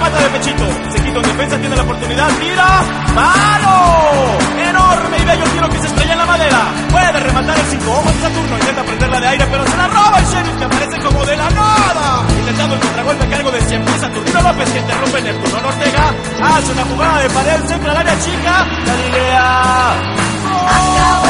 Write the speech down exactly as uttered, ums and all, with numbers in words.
remata de pechito. Se quita en defensa, tiene la oportunidad. ¡Tira! ¡Palo! Enorme y bello tiro que se estrella en la madera. Puede rematar el cinco ojos de Saturno. Intenta prenderla de aire, pero se la roba el Sheriff, que aparece como de la nada. Intentando el contragolpe a cargo de siempre Saturnino López, que interrumpe Neptuno Ortega. Hace una jugada de pared, centra al área chica. Galilea. ¡Oh!